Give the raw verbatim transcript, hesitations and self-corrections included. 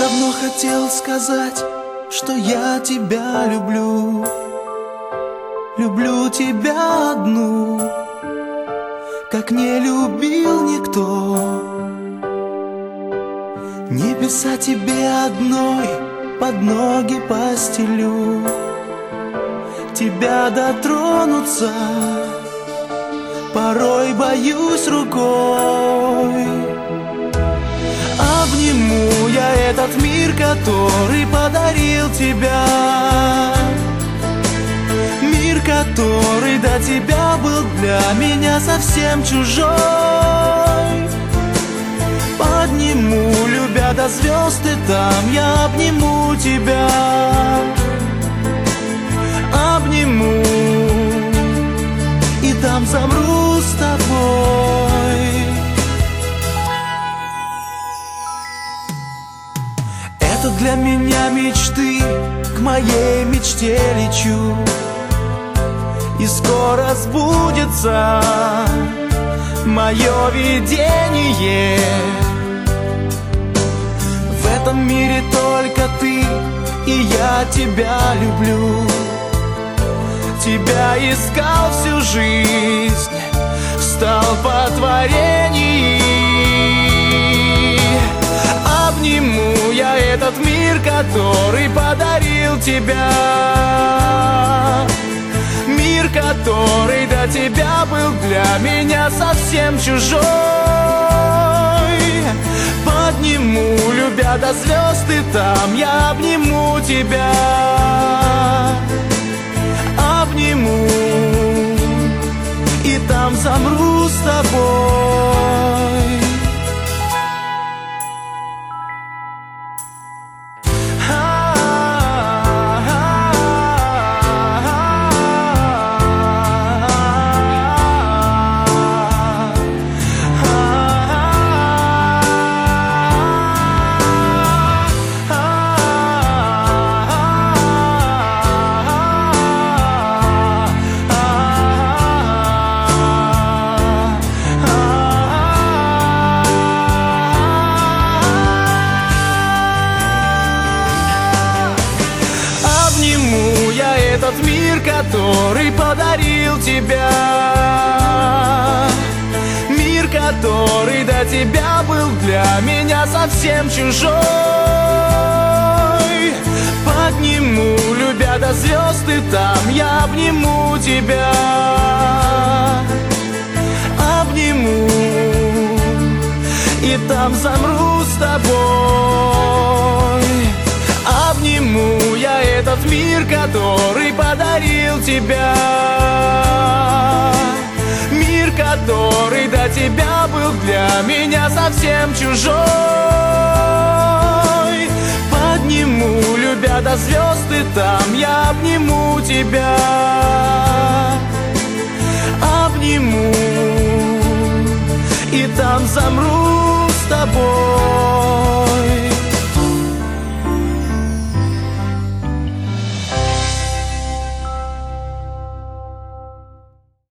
давно хотел сказать, что я тебя люблю. Люблю тебя одну, как не любил никто. Небеса тебе одной под ноги постелю. Тебя дотронуться порой боюсь рукой. Обниму я этот мир, который подарил тебя. Мир, который до тебя был для меня совсем чужой. Подниму, любя до звезд, и там я обниму тебя. Обниму, и там замру с тобой. Это для меня мечты, к моей мечте лечу. И скоро сбудется мое видение. В этом мире только ты, и я тебя люблю. Тебя искал всю жизнь, стал по творению. Обниму я этот мир, который подарил тебя. Мир, который до тебя был для меня совсем чужой. Подниму, любя до звезд, и там я обниму тебя. Обниму, и там замру с тобой. Этот мир, который подарил тебя. Мир, который до тебя был для меня совсем чужой. Подниму, любя до звезд, и там я обниму тебя. Обниму, и там замру с тобой. Обниму я этот мир, который подарил тебя. Мир, который до тебя был для меня совсем чужой. Подниму, любя до звезд, и там я обниму тебя. Обниму, и там замру с тобой.